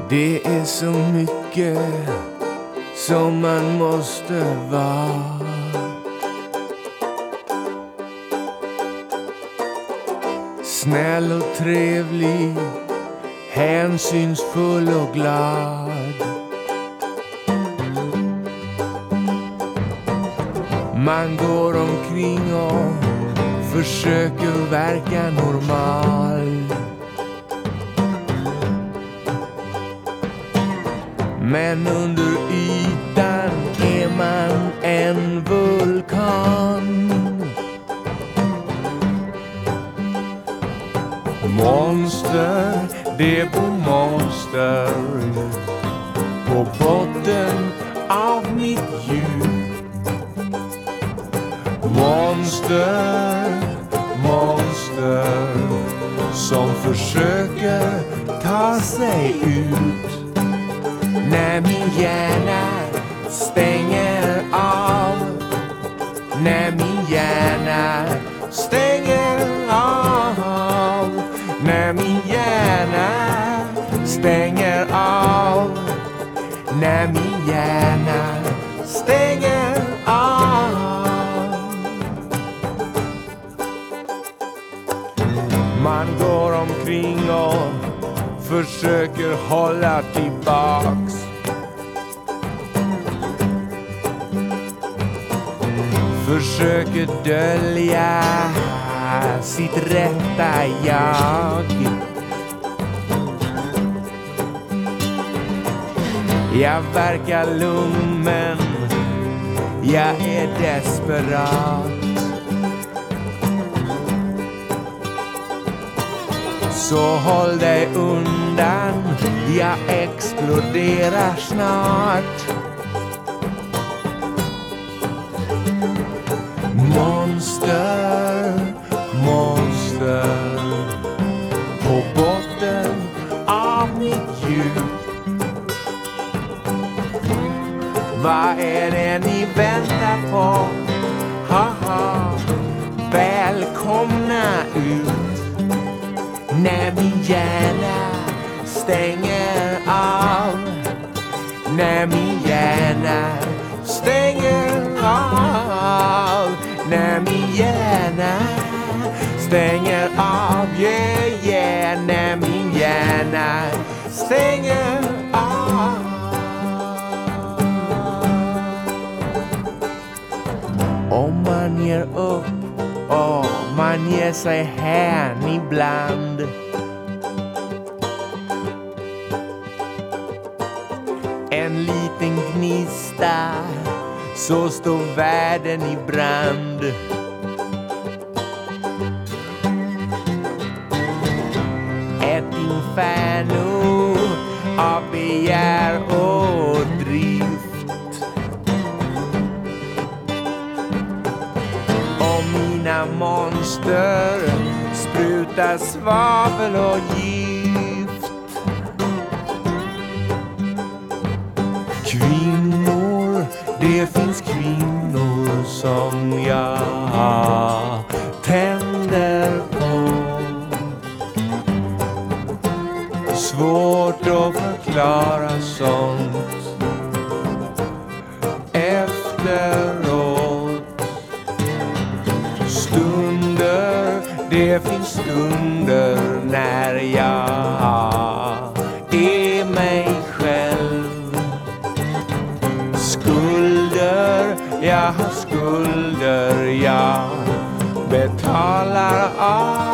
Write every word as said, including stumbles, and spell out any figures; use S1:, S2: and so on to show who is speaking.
S1: Det är så mycket som man måste vara. Snäll och trevlig, hänsynsfull och glad. Man går omkring och försöker verka normal. Men under ytan är man en vulkan. Monster, det bor monster på botten av mitt djup. Monster, monster som försöker ta sig ut. När min hjärna stänger av, när min hjärna stänger av, när min hjärna stänger av, när min hjärna stänger av. Man går omkring och försöker hålla tillbaks. Försöker dölja sitt rätta jag. Jag verkar lugn men jag är desperat. Så håll dig undan, jag exploderar snart. Monster, monster på botten av mitt djup. Vad är det ni väntar på? Haha, välkomna ut. När min hjärna stänger av, när min hjärna stänger av, när min hjärna stänger av, yeah, yeah, när min hjärna stänger av. Om man ger upp och man ger sig hän ibland, en liten gnista så står världen i brand. Ett inferno av begär och drift. Och mina monster sprutar svavel och gift. Kvinnor, det finns kvinnor som jag tänder på. Svårt att förklara sånt efteråt. Stunder, det finns stunder när jag är mig själv. Skulder, jag har skulder, jag betalar av